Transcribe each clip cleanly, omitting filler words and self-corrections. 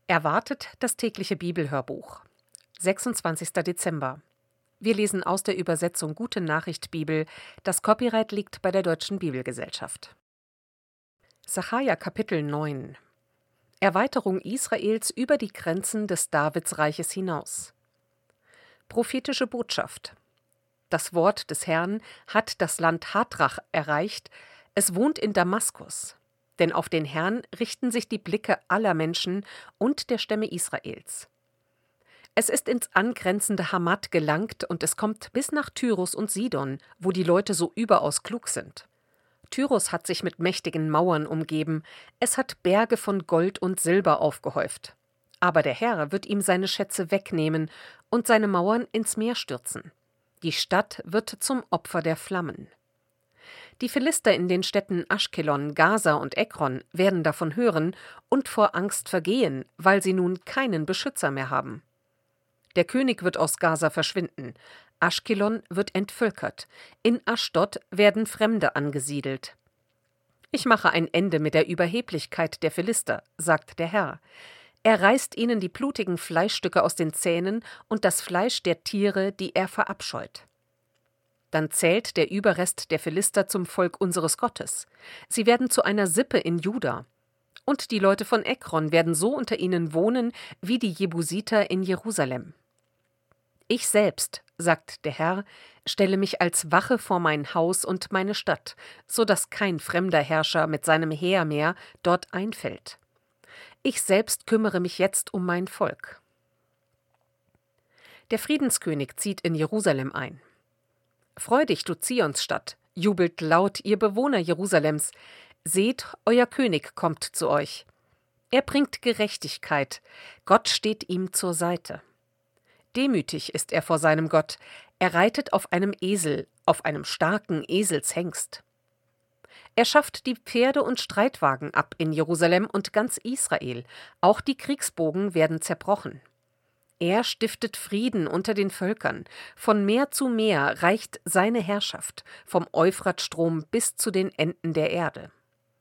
Erwartet das tägliche Bibelhörbuch. 26. Dezember. Wir lesen aus der Übersetzung Gute Nachricht Bibel. Das Copyright liegt bei der Deutschen Bibelgesellschaft. Sacharja Kapitel 9. Erweiterung Israels über die Grenzen des Davidsreiches hinaus. Prophetische Botschaft. Das Wort des Herrn hat das Land Hadrach erreicht. Es wohnt in Damaskus. Denn auf den Herrn richten sich die Blicke aller Menschen und der Stämme Israels. Es ist ins angrenzende Hamat gelangt und es kommt bis nach Tyrus und Sidon, wo die Leute so überaus klug sind. Tyrus hat sich mit mächtigen Mauern umgeben, es hat Berge von Gold und Silber aufgehäuft. Aber der Herr wird ihm seine Schätze wegnehmen und seine Mauern ins Meer stürzen. Die Stadt wird zum Opfer der Flammen. Die Philister in den Städten Aschkelon, Gaza und Ekron werden davon hören und vor Angst vergehen, weil sie nun keinen Beschützer mehr haben. Der König wird aus Gaza verschwinden, Aschkelon wird entvölkert, in Aschdod werden Fremde angesiedelt. Ich mache ein Ende mit der Überheblichkeit der Philister, sagt der Herr. Er reißt ihnen die blutigen Fleischstücke aus den Zähnen und das Fleisch der Tiere, die er verabscheut. Dann zählt der Überrest der Philister zum Volk unseres Gottes. Sie werden zu einer Sippe in Juda. Und die Leute von Ekron werden so unter ihnen wohnen wie die Jebusiter in Jerusalem. Ich selbst, sagt der Herr, stelle mich als Wache vor mein Haus und meine Stadt, so dass kein fremder Herrscher mit seinem Heer mehr dort einfällt. Ich selbst kümmere mich jetzt um mein Volk. Der Friedenskönig zieht in Jerusalem ein. Freu dich, du Zionsstadt, jubelt laut, ihr Bewohner Jerusalems. Seht, euer König kommt zu euch. Er bringt Gerechtigkeit, Gott steht ihm zur Seite. Demütig ist er vor seinem Gott, er reitet auf einem Esel, auf einem starken Eselshengst. Er schafft die Pferde und Streitwagen ab in Jerusalem und ganz Israel, auch die Kriegsbogen werden zerbrochen. Er stiftet Frieden unter den Völkern. Von Meer zu Meer reicht seine Herrschaft, vom Euphratstrom bis zu den Enden der Erde.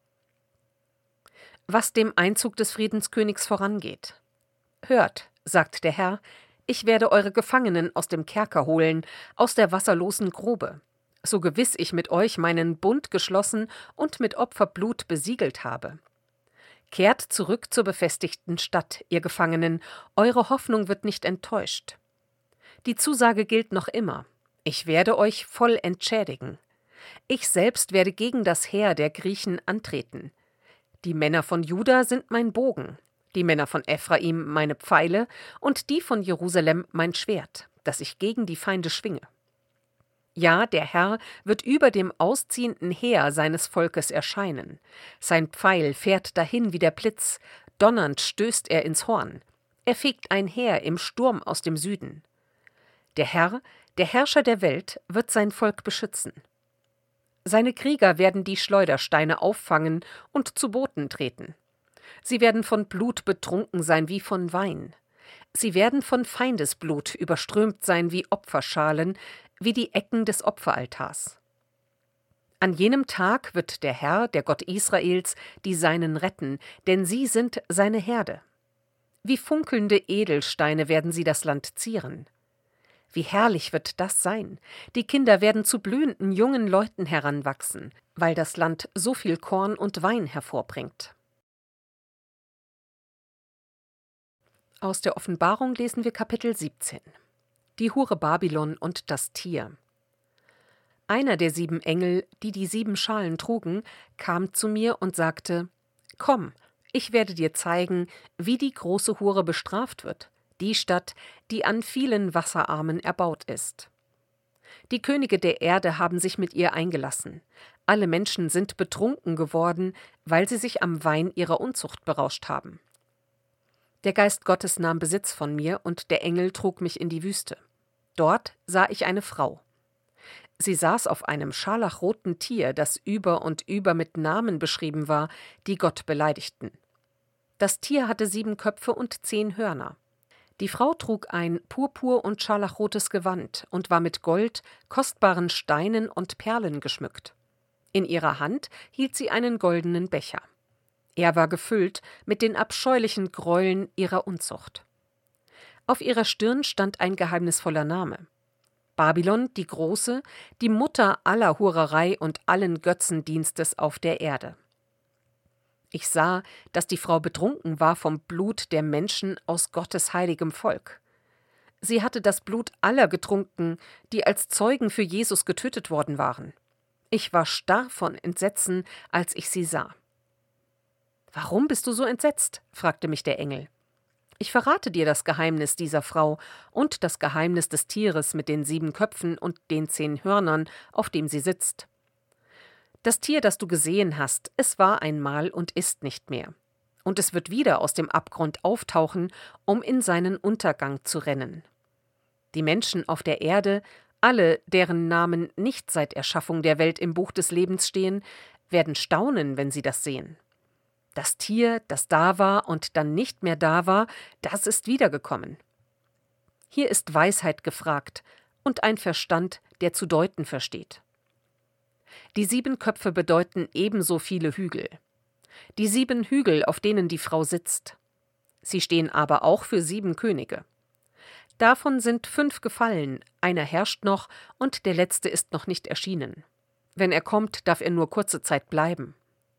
Was dem Einzug des Friedenskönigs vorangeht. Hört, sagt der Herr, ich werde eure Gefangenen aus dem Kerker holen, aus der wasserlosen Grube, so gewiss ich mit euch meinen Bund geschlossen und mit Opferblut besiegelt habe. Kehrt zurück zur befestigten Stadt, ihr Gefangenen, eure Hoffnung wird nicht enttäuscht. Die Zusage gilt noch immer, ich werde euch voll entschädigen. Ich selbst werde gegen das Heer der Griechen antreten. Die Männer von Juda sind mein Bogen, die Männer von Ephraim meine Pfeile und die von Jerusalem mein Schwert, das ich gegen die Feinde schwinge. Ja, der Herr wird über dem ausziehenden Heer seines Volkes erscheinen. Sein Pfeil fährt dahin wie der Blitz, donnernd stößt er ins Horn. Er fegt ein Heer im Sturm aus dem Süden. Der Herr, der Herrscher der Welt, wird sein Volk beschützen. Seine Krieger werden die Schleudersteine auffangen und zu Boden treten. Sie werden von Blut betrunken sein wie von Wein. Sie werden von Feindesblut überströmt sein wie Opferschalen, wie die Ecken des Opferaltars. An jenem Tag wird der Herr, der Gott Israels, die Seinen retten, denn sie sind seine Herde. Wie funkelnde Edelsteine werden sie das Land zieren. Wie herrlich wird das sein! Die Kinder werden zu blühenden jungen Leuten heranwachsen, weil das Land so viel Korn und Wein hervorbringt. Aus der Offenbarung lesen wir Kapitel 17. Die Hure Babylon und das Tier. Einer der 7 Engel, die die 7 Schalen trugen, kam zu mir und sagte: Komm, ich werde dir zeigen, wie die große Hure bestraft wird, die Stadt, die an vielen Wasserarmen erbaut ist. Die Könige der Erde haben sich mit ihr eingelassen. Alle Menschen sind betrunken geworden, weil sie sich am Wein ihrer Unzucht berauscht haben. Der Geist Gottes nahm Besitz von mir, und der Engel trug mich in die Wüste. Dort sah ich eine Frau. Sie saß auf einem scharlachroten Tier, das über und über mit Namen beschrieben war, die Gott beleidigten. Das Tier hatte 7 Köpfe und 10 Hörner. Die Frau trug ein purpur- und scharlachrotes Gewand und war mit Gold, kostbaren Steinen und Perlen geschmückt. In ihrer Hand hielt sie einen goldenen Becher. Er war gefüllt mit den abscheulichen Gräueln ihrer Unzucht. Auf ihrer Stirn stand ein geheimnisvoller Name: Babylon die Große, die Mutter aller Hurerei und allen Götzendienstes auf der Erde. Ich sah, dass die Frau betrunken war vom Blut der Menschen aus Gottes heiligem Volk. Sie hatte das Blut aller getrunken, die als Zeugen für Jesus getötet worden waren. Ich war starr von Entsetzen, als ich sie sah. »Warum bist du so entsetzt?« fragte mich der Engel. »Ich verrate dir das Geheimnis dieser Frau und das Geheimnis des Tieres mit den 7 Köpfen und den 10 Hörnern, auf dem sie sitzt. Das Tier, das du gesehen hast, es war einmal und ist nicht mehr. Und es wird wieder aus dem Abgrund auftauchen, um in seinen Untergang zu rennen. Die Menschen auf der Erde, alle, deren Namen nicht seit Erschaffung der Welt im Buch des Lebens stehen, werden staunen, wenn sie das sehen. Das Tier, das da war und dann nicht mehr da war, das ist wiedergekommen. Hier ist Weisheit gefragt und ein Verstand, der zu deuten versteht. Die 7 Köpfe bedeuten ebenso viele Hügel. Die 7 Hügel, auf denen die Frau sitzt. Sie stehen aber auch für 7 Könige. Davon sind 5 gefallen, einer herrscht noch und der letzte ist noch nicht erschienen. Wenn er kommt, darf er nur kurze Zeit bleiben.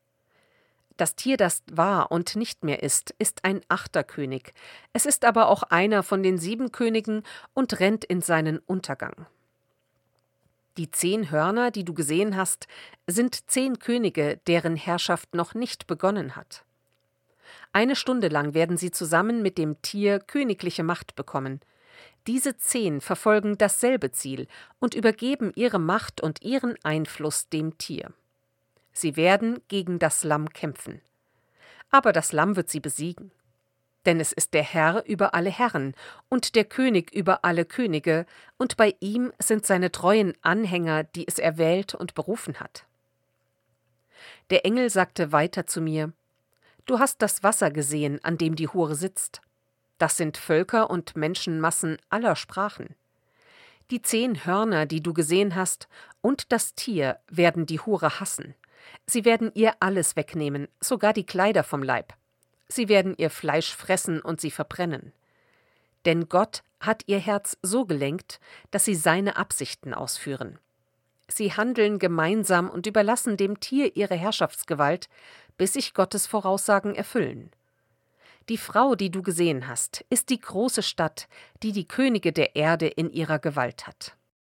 Das Tier, das war und nicht mehr ist ein 8. König. Es ist aber auch einer von den 7 Königen und rennt in seinen Untergang. Die 10 Hörner, die du gesehen hast, sind 10 Könige, deren Herrschaft noch nicht begonnen hat. 1 Stunde lang werden sie zusammen mit dem Tier königliche Macht bekommen. Diese 10 verfolgen dasselbe Ziel und übergeben ihre Macht und ihren Einfluss dem Tier. Sie werden gegen das Lamm kämpfen. Aber das Lamm wird sie besiegen. Denn es ist der Herr über alle Herren und der König über alle Könige, und bei ihm sind seine treuen Anhänger, die es erwählt und berufen hat. Der Engel sagte weiter zu mir: Du hast das Wasser gesehen, an dem die Hure sitzt. Das sind Völker und Menschenmassen aller Sprachen. Die 10 Hörner, die du gesehen hast, und das Tier werden die Hure hassen. Sie werden ihr alles wegnehmen, sogar die Kleider vom Leib. Sie werden ihr Fleisch fressen und sie verbrennen. Denn Gott hat ihr Herz so gelenkt, dass sie seine Absichten ausführen. Sie handeln gemeinsam und überlassen dem Tier ihre Herrschaftsgewalt, bis sich Gottes Voraussagen erfüllen. Die Frau, die du gesehen hast, ist die große Stadt, die die Könige der Erde in ihrer Gewalt hat.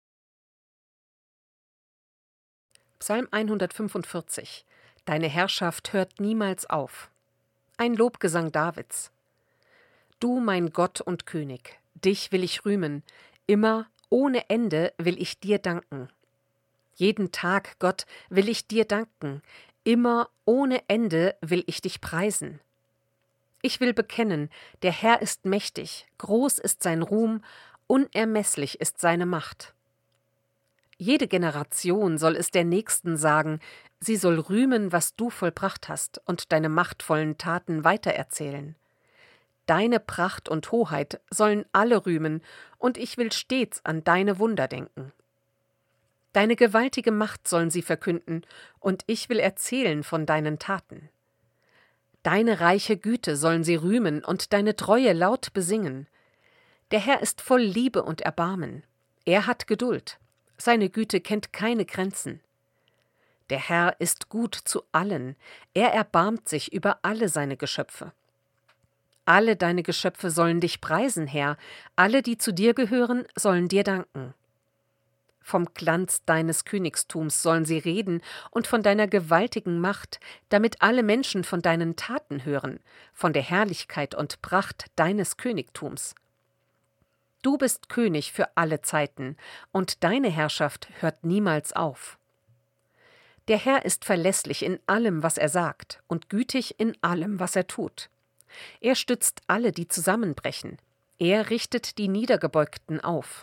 Psalm 145. Deine Herrschaft hört niemals auf. Ein Lobgesang Davids. Du, mein Gott und König, dich will ich rühmen, immer ohne Ende will ich dir danken. Jeden Tag, Gott, will ich dir danken, immer ohne Ende will ich dich preisen. Ich will bekennen, der Herr ist mächtig, groß ist sein Ruhm, unermesslich ist seine Macht. Jede Generation soll es der Nächsten sagen, sie soll rühmen, was du vollbracht hast, und deine machtvollen Taten weitererzählen. Deine Pracht und Hoheit sollen alle rühmen, und ich will stets an deine Wunder denken. Deine gewaltige Macht sollen sie verkünden, und ich will erzählen von deinen Taten. Deine reiche Güte sollen sie rühmen und deine Treue laut besingen. Der Herr ist voll Liebe und Erbarmen. Er hat Geduld. Seine Güte kennt keine Grenzen. Der Herr ist gut zu allen. Er erbarmt sich über alle seine Geschöpfe. Alle deine Geschöpfe sollen dich preisen, Herr. Alle, die zu dir gehören, sollen dir danken. Vom Glanz deines Königstums sollen sie reden und von deiner gewaltigen Macht, damit alle Menschen von deinen Taten hören, von der Herrlichkeit und Pracht deines Königtums. Du bist König für alle Zeiten, und deine Herrschaft hört niemals auf. Der Herr ist verlässlich in allem, was er sagt, und gütig in allem, was er tut. Er stützt alle, die zusammenbrechen. Er richtet die Niedergebeugten auf.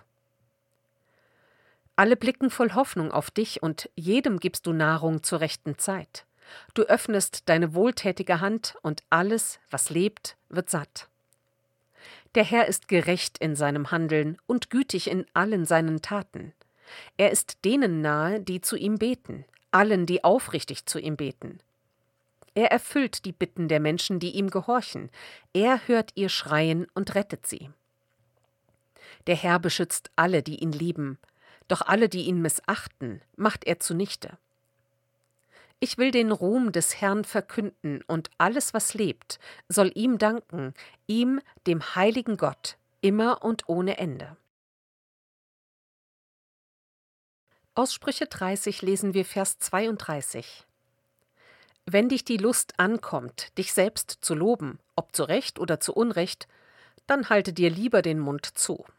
Alle blicken voll Hoffnung auf dich, und jedem gibst du Nahrung zur rechten Zeit. Du öffnest deine wohltätige Hand, und alles, was lebt, wird satt. Der Herr ist gerecht in seinem Handeln und gütig in allen seinen Taten. Er ist denen nahe, die zu ihm beten, allen, die aufrichtig zu ihm beten. Er erfüllt die Bitten der Menschen, die ihm gehorchen. Er hört ihr Schreien und rettet sie. Der Herr beschützt alle, die ihn lieben, doch alle, die ihn missachten, macht er zunichte. Ich will den Ruhm des Herrn verkünden, und alles, was lebt, soll ihm danken, ihm, dem heiligen Gott, immer und ohne Ende. Aus Sprüche 30 lesen wir Vers 32. Wenn dich die Lust ankommt, dich selbst zu loben, ob zu Recht oder zu Unrecht, dann halte dir lieber den Mund zu.